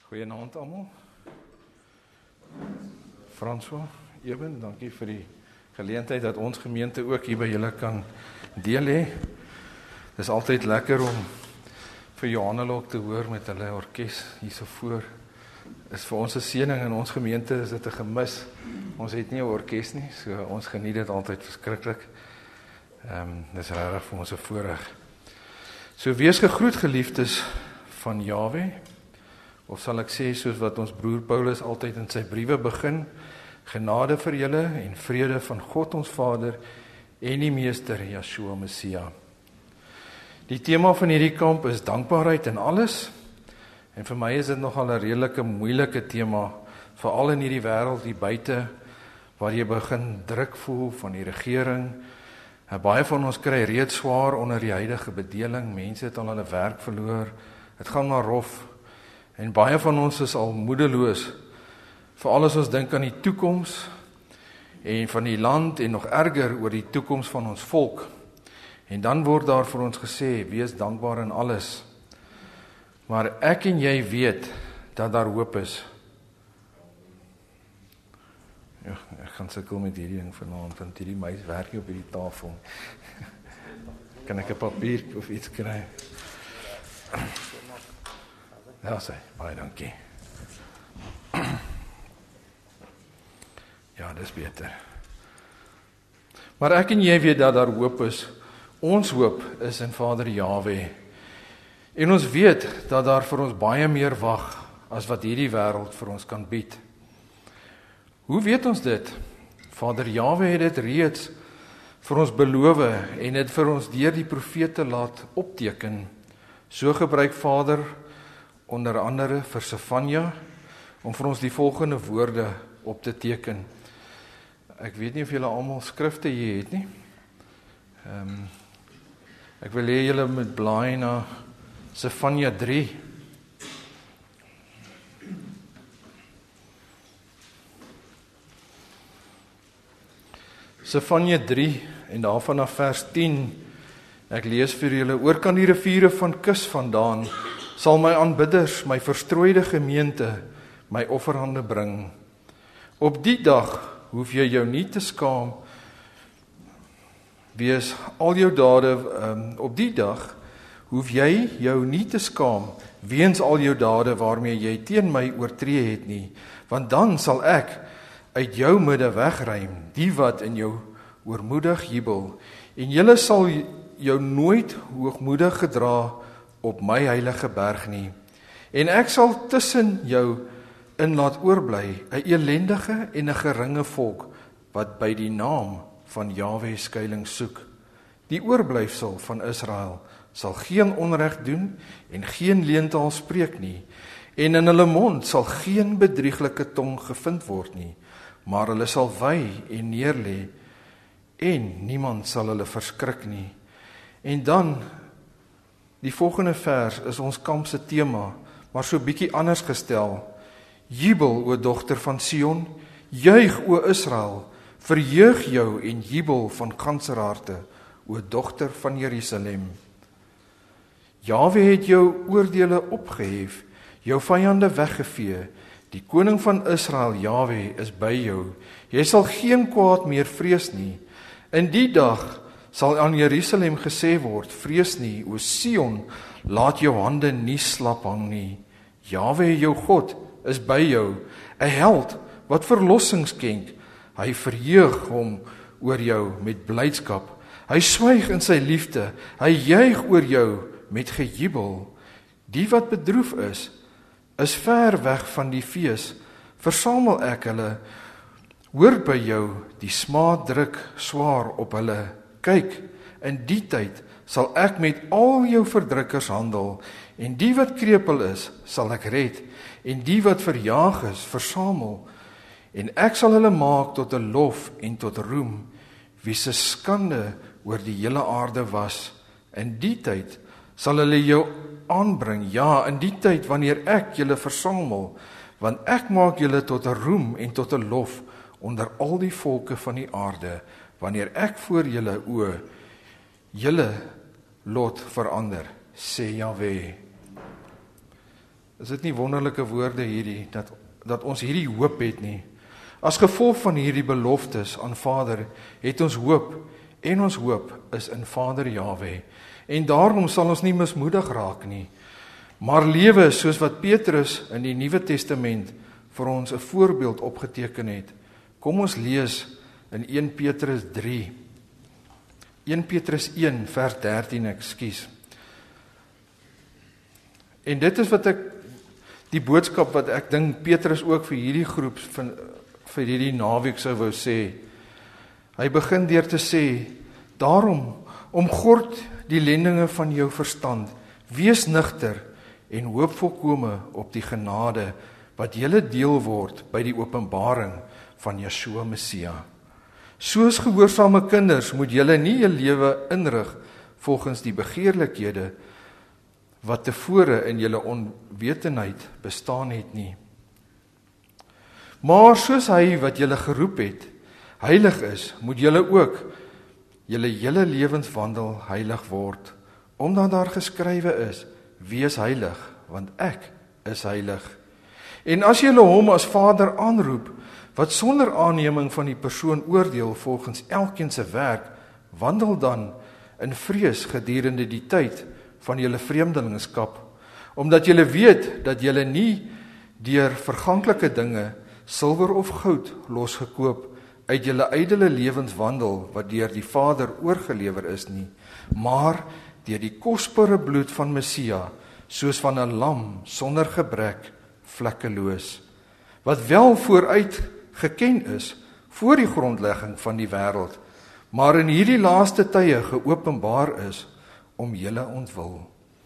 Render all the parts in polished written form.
Goeienaand almal. François, Eben, dankie vir die geleentheid dat ons gemeente ook hier by julle kan deel hê. Dis altyd lekker om vir Johanelok te hoor met hulle orkes hierso voor. Is vir ons 'n seëning in ons gemeente, is dit 'n gemis. Ons het nie 'n orkes nie, so ons geniet dit altyd verskriklik. Dis regtig vir ons 'n voorreg. So wees gegroet geliefdes van Jahwe. Of sal ek sê, soos wat ons broer Paulus altyd in sy briewe begin, genade vir julle en vrede van God ons Vader en die Meester Yeshua Messia. Die tema van hierdie kamp is dankbaarheid in alles, en vir my is dit nogal 'n redelike moeilike tema, veral in hierdie wêreld hier buite, waar jy begin druk voel van die regering. Baie van ons kry reeds swaar onder die huidige bedeling, mense het al hulle werk verloor, dit gaan maar rof. En baie van ons is al moedeloos, veral as ons dink aan die toekoms en van die land en nog erger oor die toekoms van ons volk. En dan word daar vir ons gesê, wees dankbaar in alles. Maar ek en jy weet dat daar hoop is. Ja, ek gaan sukkel met hierdie ding vanaand, want hierdie muis werk nie op hierdie tafel. Kan ek 'n papier of iets kry? Ja, sê, baie dankie. Ja, dis beter. Maar ek en jy weet dat daar hoop is. Ons hoop is in Vader Jahwe. En ons weet dat daar vir ons baie meer wag as wat hierdie wêreld vir ons kan bied. Hoe weet ons dit? Vader Jahwe het dit reeds vir ons beloof en dit vir ons deur die profete laat opteken. So gebruik Vader onder andere vir Sefanja, om vir ons die volgende woorde op te teken. Ek weet nie of julle almal skrifte hier het nie. Ek wil hê julle moet blaai na Sefanja 3. Sefanja 3 en daarvan af vers 10. Ek lees vir julle: oor kan die riviere van kus vandaan sal my aanbidders, my verstrooide gemeente, my offerhande bring. Op die dag hoef jy jou nie te skaam wees al jou dade, op die dag hoef jy jou nie te skaam weens al jou dade waarmee jy teen my oortree het nie, want dan sal ek uit jou midde wegruim die wat in jou oormoedig jubel, en julle sal jou nooit hoogmoedig gedra op my heilige berg nie, en ek sal tussen jou in laat oorbly 'n elendige en 'n geringe volk wat by die naam van Jahwe skuiling soek. Die oorblyfsel van Israel sal geen onreg doen en geen leentaal spreek nie, en in hulle mond sal geen bedrieglike tong gevind word nie, maar hulle sal wy en neerlê en niemand sal hulle verskrik nie. En dan die volgende vers is ons kamp se tema, maar so bietjie anders gestel. Jubel, o dogter van Sion, juig, o Israel, verheug jou en jubel van ganser harte, o dogter van Jerusalem. Jahwe het jou oordeele opgehef, jou vyande weggevee. Die koning van Israel, Jahwe, is by jou. Jy sal geen kwaad meer vrees nie. In die dag sal aan Jerusalem gesê word, vrees nie, o Sion, laat jou hande nie slap hang nie. Jahwe, jou God, is by jou, 'n held wat verlossing skenk. Hy verheug hom oor jou met blydskap. Hy swyg in sy liefde, hy juig oor jou met gejubel. Die wat bedroef is ver weg van die fees. Versamel ek hulle, hoor by jou, die smaad druk swaar op hulle. Kyk, in die tyd sal ek met al jou verdrukkers handel, en die wat krepeel is, sal ek red, en die wat verjaag is, versamel, en ek sal hulle maak tot 'n lof en tot roem, wie se skande oor die hele aarde was. In die tyd sal hulle jou aanbring, ja, in die tyd wanneer ek julle versamel, want ek maak julle tot 'n roem en tot 'n lof onder al die volke van die aarde, wanneer ek voor julle oë julle lot verander, sê Jahwe. Is dit nie wonderlike woorde hierdie, dat ons hierdie hoop het nie? As gevolg van hierdie beloftes aan Vader, het ons hoop, en ons hoop is in Vader Jahwe. En daarom sal ons nie mismoedig raak nie, maar lewe soos wat Petrus in die Nuwe Testament vir ons 'n voorbeeld opgeteken het. Kom ons lees in 1 Petrus 3, 1 Petrus 1 vers 13, ekskuus. En dit is wat die boodskap wat ek dink Petrus ook vir hierdie groep, vir hierdie naweek sou wou sê. Hy begin deur te sê, daarom, omgord die lendinge van jou verstand, wees nugter en hoop volkome op die genade, wat julle deel word by die openbaring van Yeshua Messia. Soos gehoorsame kinders moet julle nie julle lewe inrig volgens die begeerlikhede wat tevore in julle onwetendheid bestaan het nie. Maar soos hy wat julle geroep het, heilig is, moet julle ook julle hele lewenswandel heilig word, omdat daar geskrywe is, wees heilig, want ek is heilig. En as julle hom as Vader aanroep, wat sonder aanneming van die persoon oordeel volgens elkeen se werk, wandel dan in vrees gedurende die tyd van julle vreemdelingskap, omdat julle weet dat julle nie deur verganklike dinge, silwer of goud losgekoop uit julle ydelle lewenswandel wat deur die Vader oorgelewer is nie, maar deur die kosbare bloed van Messia, soos van 'n lam sonder gebrek, vlekkeloos, wat wel vooruit geken is voor die grondlegging van die wêreld, maar in hierdie laaste tye geopenbaar is om julle ontwil.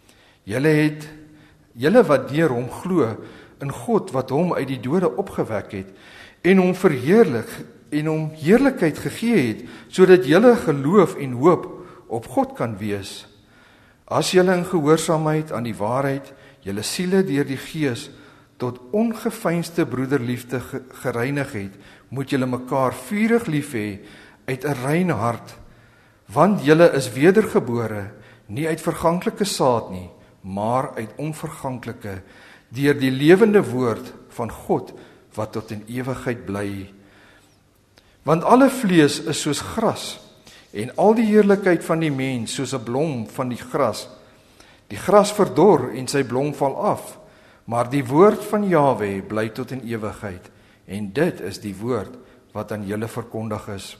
Julle wat deur hom glo in God wat hom uit die dode opgewek het en hom verheerlik en hom heerlikheid gegee het, sodat julle geloof en hoop op God kan wees. As julle in gehoorsaamheid aan die waarheid julle siele deur die Gees tot ongeveinsde broederliefde gereinig het, moet julle mekaar vurig lief hê uit 'n rein hart, want julle is wedergebore, nie uit verganklike saad nie, maar uit onverganklike, deur die lewende woord van God wat tot in ewigheid bly. Want alle vlees is soos gras, en al die heerlikheid van die mens soos 'n blom van die gras. Die gras verdor en sy blom val af, maar die woord van Jahwe bly tot in ewigheid, en dit is die woord wat aan julle verkondig is.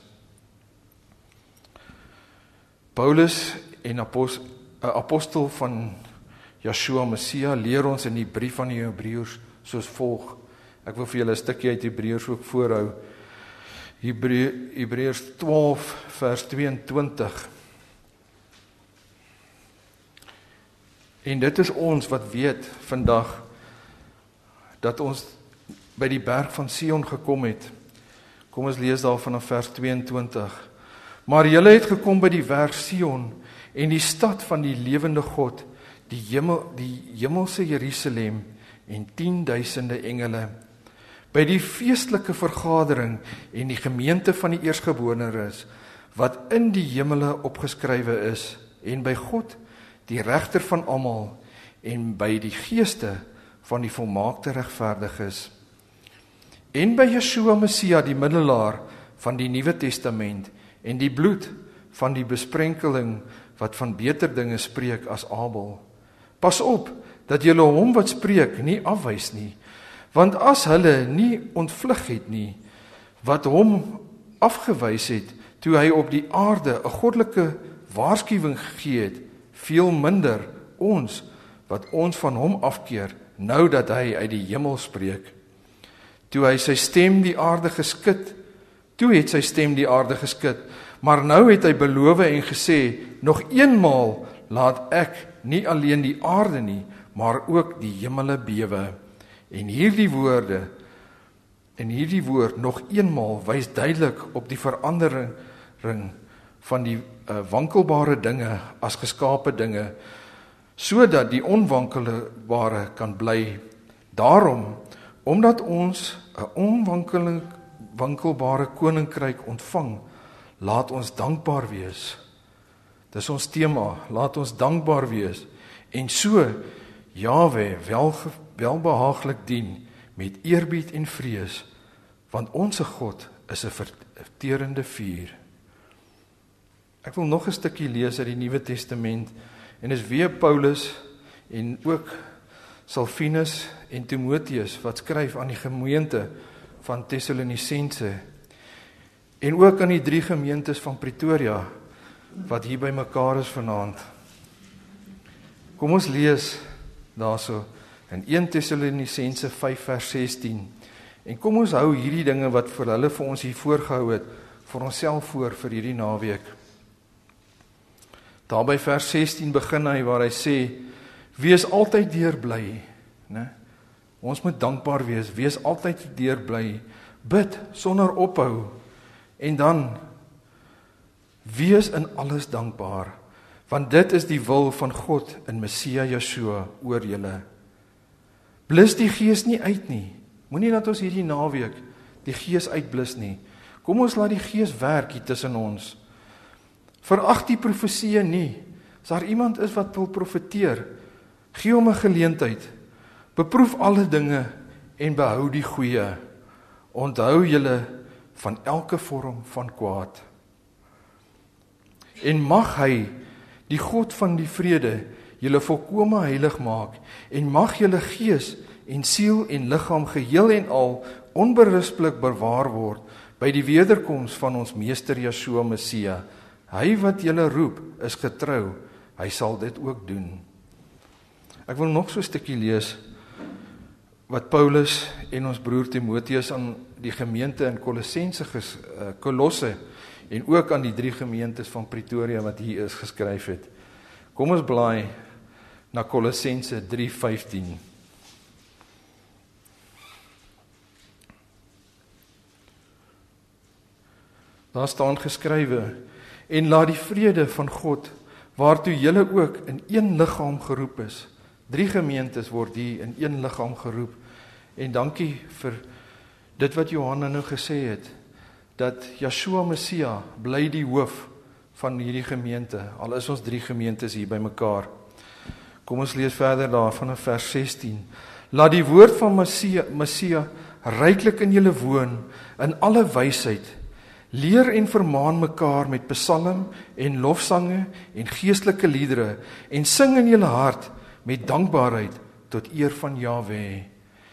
Paulus, 'n apostel van Yeshua Messia, leer ons in die brief van die Hebreërs soos volg. Ek wil vir julle 'n stukkie uit Hebreërs ook voorhou. Hebreërs 12 vers 22. En dit is ons wat weet vandag dat ons by die berg van Sion gekom het. Kom ons lees daar vanaf vers 22. Maar julle het gekom by die berg Sion en die stad van die lewende God, die hemelse Jerusalem en 10.000 engele, by die feestelike vergadering en die gemeente van die eerstgeborenes, wat in die hemele opgeskrywe is, en by God, die regter van almal, en by die geeste van die volmaakte regverdiges, en by Yeshua Messia, die middelaar van die Nuwe Testament, en die bloed van die besprenkeling, wat van beter dinge spreek as Abel. Pas op, dat julle hom wat spreek nie afwys nie, want as hulle nie ontvlug het nie, wat hom afgewys het, toe hy op die aarde 'n goddelike waarskuwing gegee het, veel minder ons, wat ons van hom afkeer, nou dat hy uit die hemel spreek. Toe het sy stem die aarde geskit, maar nou het hy beloof en gesê, nog eenmaal laat ek nie alleen die aarde nie, maar ook die hemele bewe. En hierdie woord nog eenmaal wys duidelik op die verandering van die wankelbare dinge as geskape dinge, sodat die onwankelbare kan bly. Daarom, omdat ons 'n onwankelbare koninkryk ontvang, laat ons dankbaar wees. Dis ons tema, laat ons dankbaar wees, en so Jahwe welbehaaglik dien met eerbied en vrees, want onse God is 'n verterende vuur. Ek wil nog 'n stukkie lees uit die Nuwe Testament, en is weer Paulus en ook Silvanus en Timoteus wat skryf aan die gemeente van Tessalonisense en ook aan die 3 gemeentes van Pretoria wat hier by mekaar is vanaand. Kom ons lees daarso in 1 Tessalonisense 5 vers 16 en kom ons hou hierdie dinge wat vir hulle vir ons hier voorgehou het vir onsself voor vir hierdie naweek. Daar by vers 16 begin hy waar hy sê, wees altyd deurbly, né? Ons moet dankbaar wees altyd deurbly, bid sonder ophou, en dan, wees in alles dankbaar, want dit is die wil van God in Messia Yeshua oor julle. Blus die gees nie uit nie, moenie dat ons hierdie naweek die gees uitblus nie, kom ons laat die gees werk hier tussen ons. Verag die profeseë nie, as daar iemand is wat wil profeteer, gee hom 'n geleentheid, beproef alle dinge en behou die goeie, onthou julle van elke vorm van kwaad. En mag hy, die God van die vrede, julle volkome heilig maak, en mag julle gees en siel en liggaam geheel en al onberispelik bewaar word, by die wederkoms van ons meester Yeshua Messia. Hy wat julle roep, is getrou, hy sal dit ook doen. Ek wil nog so 'n stukkie lees, wat Paulus en ons broer Timoteus aan die gemeente in Kolosse, en ook aan die 3 gemeentes van Pretoria wat hier is geskryf het. Kom ons blaai na Kolossense 3:15. Daar staan geskrywe, en laat die vrede van God, waartoe julle ook in een liggaam geroep is. 3 gemeentes word hier in een liggaam geroep. En dankie vir dit wat Johanna nou gesê het, dat Yeshua Messia bly die hoof van hierdie gemeente, al is ons 3 gemeentes hier by mekaar. Kom ons lees verder daar vanaf vers 16. Laat die woord van Messia ryklik in julle woon, in alle wysheid. Leer en vermaan mekaar met psalm en lofsange en geestelike liedere, en sing in julle hart met dankbaarheid tot eer van Jahwe.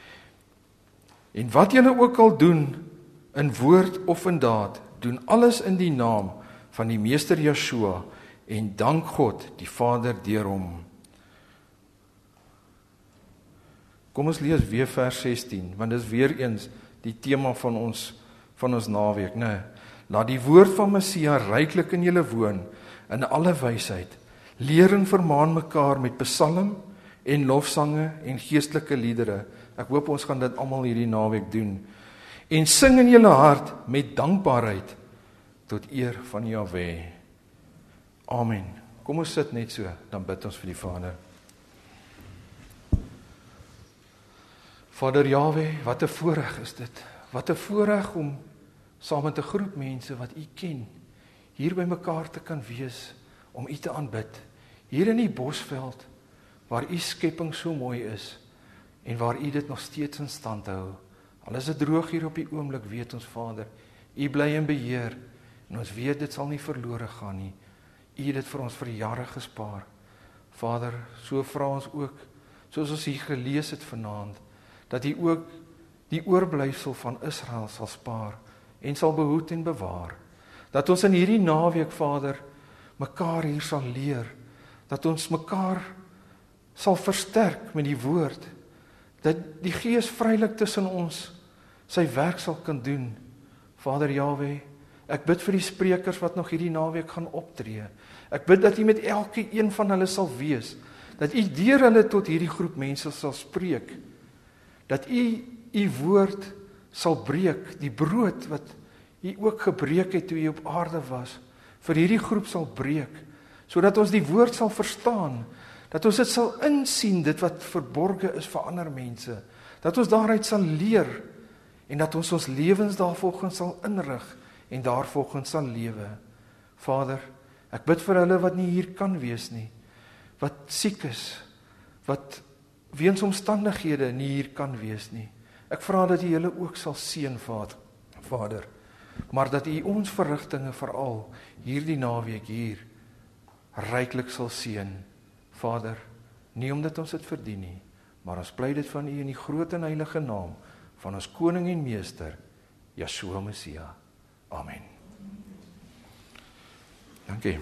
En wat julle ook al doen, in woord of in daad, doen alles in die naam van die meester Yeshua, en dank God, die Vader, deur hom. Kom ons lees weer vers 16, want dit is weer eens die tema van ons naweek, né? Laat die woord van Messia ryklik in julle woon, in alle wysheid. Leer en vermaan mekaar met psalm en lofsange en geestelike liedere. Ek hoop ons gaan dit almal hierdie naweek doen. En sing in julle hart met dankbaarheid tot eer van Jahwe. Amen. Kom ons sit net so, dan bid ons vir die Vader. Vader Jahwe, wat 'n voorreg is dit. Wat 'n voorreg om saam met 'n groep mense wat U ken, hier by mekaar te kan wees, om U te aanbid. Hier in die Bosveld, waar U skepping so mooi is, en waar U dit nog steeds in stand hou. Al is dit droog hier op die oomblik, weet ons Vader, U bly in beheer, en ons weet dit sal nie verlore gaan nie. U het dit vir ons vir jare gespaar. Vader, so vra ons ook, soos ons hier gelees het vanaand, dat U ook die oorblyfsel van Israel sal spaar, en sal behoed en bewaar. Dat ons in hierdie naweek, Vader, mekaar hier sal leer, dat ons mekaar sal versterk met die woord, dat die Gees vrylik tussen ons sy werk sal kan doen. Vader Jahwe, ek bid vir die sprekers wat nog hierdie naweek gaan optree. Ek bid dat U met elke een van hulle sal wees, dat U deur hulle tot hierdie groep mense sal spreek, dat U woord sal breek, die brood wat U ook gebreek het toe U op aarde was, vir hierdie groep sal breek, sodat ons die woord sal verstaan, dat ons dit sal insien, dit wat verborge is vir ander mense, dat ons daaruit sal leer, en dat ons ons lewens daarvolgens sal inrig, en daarvolgens sal lewe. Vader, ek bid vir hulle wat nie hier kan wees nie, wat siek is, wat weens omstandighede nie hier kan wees nie. Ek vra dat U julle ook sal seën, Vader, maar dat U ons verrigtinge veral hierdie naweek hier ryklik sal seën, Vader, nie omdat ons dit verdien nie, maar ons pleit dit van U in die groot en heilige naam van ons koning en meester, Yeshua Messia. Amen. Dankie.